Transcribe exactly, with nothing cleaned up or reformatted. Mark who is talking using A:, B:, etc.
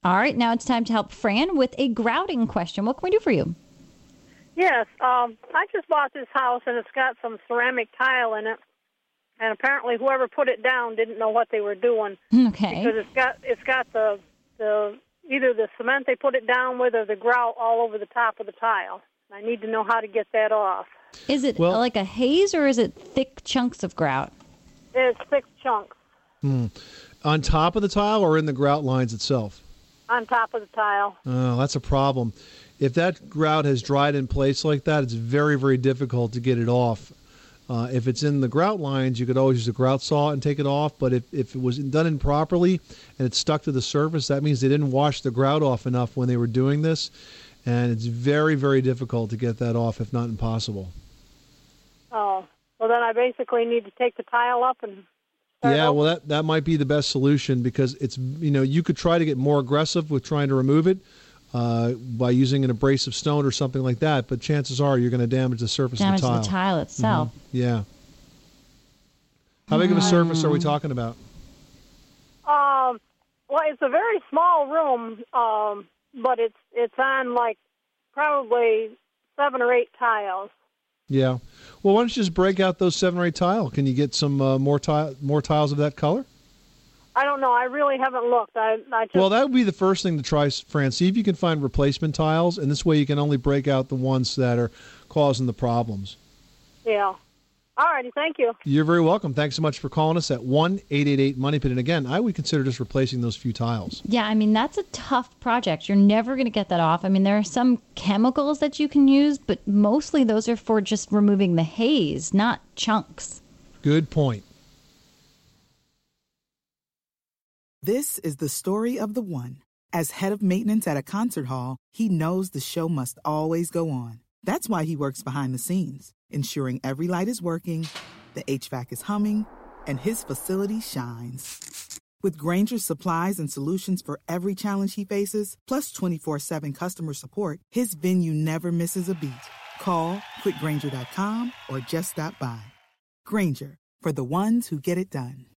A: All right, now it's time to help Fran with a grouting question. What can we do for you?
B: Yes, um, I just bought this house, and it's got some ceramic tile in it. And apparently, whoever put it down didn't know what they were doing.
A: Okay.
B: Because it's got it's got the the either the cement they put it down with or the grout all over the top of the tile. I need to know how to get that off.
A: Is it
C: Well-
A: like a haze or is it thick chunks of grout?
B: It's thick chunks
C: Hmm. On top of the tile or in the grout lines itself?
B: on top of the tile.
C: Oh, that's a problem. If that grout has dried in place like that, it's very, very difficult to get it off. Uh, if it's in the grout lines, you could always use a grout saw and take it off. But if, if it was done improperly and it's stuck to the surface, that means they didn't wash the grout off enough when they were doing this. And it's very, very difficult to get that off, if not impossible.
B: Oh, well, then I basically need to take the tile up and start
C: Yeah,
B: over.
C: well, that, that might be the best solution because it's, you know, you could try to get more aggressive with trying to remove it uh, by using an abrasive stone or something like that. But chances are you're going to damage the surface
A: Damage
C: of the tile.
A: the tile itself.
C: Mm-hmm. Yeah. How big of a surface are we talking about?
B: Um, well, it's a very small room, um, but it's it's on like probably seven or eight tiles.
C: Yeah. Well, why don't you just break out those seven or eight tile? Can you get some uh, more tile, more tiles of that color?
B: I don't know. I really haven't looked. I, I just
C: Well, that would be the first thing to try, Fran. See if you can find replacement tiles, and this way you can only break out the ones that are causing the problems.
B: yeah. All righty, thank you.
C: You're very welcome. Thanks so much for calling us at one eight eight eight money pit. And again, I would consider just replacing those few tiles.
A: Yeah, I mean, that's a tough project. You're never going to get that off. I mean, there are some chemicals that you can use, but mostly those are for just removing the haze, not chunks.
C: Good point.
D: This is the story of the one. As head of maintenance at a concert hall, he knows the show must always go on. That's why he works behind the scenes, ensuring every light is working, the H V A C is humming, and his facility shines. With Grainger's supplies and solutions for every challenge he faces, plus twenty-four seven customer support, his venue never misses a beat. Call quick grainger dot com or just stop by. Grainger, for the ones who get it done.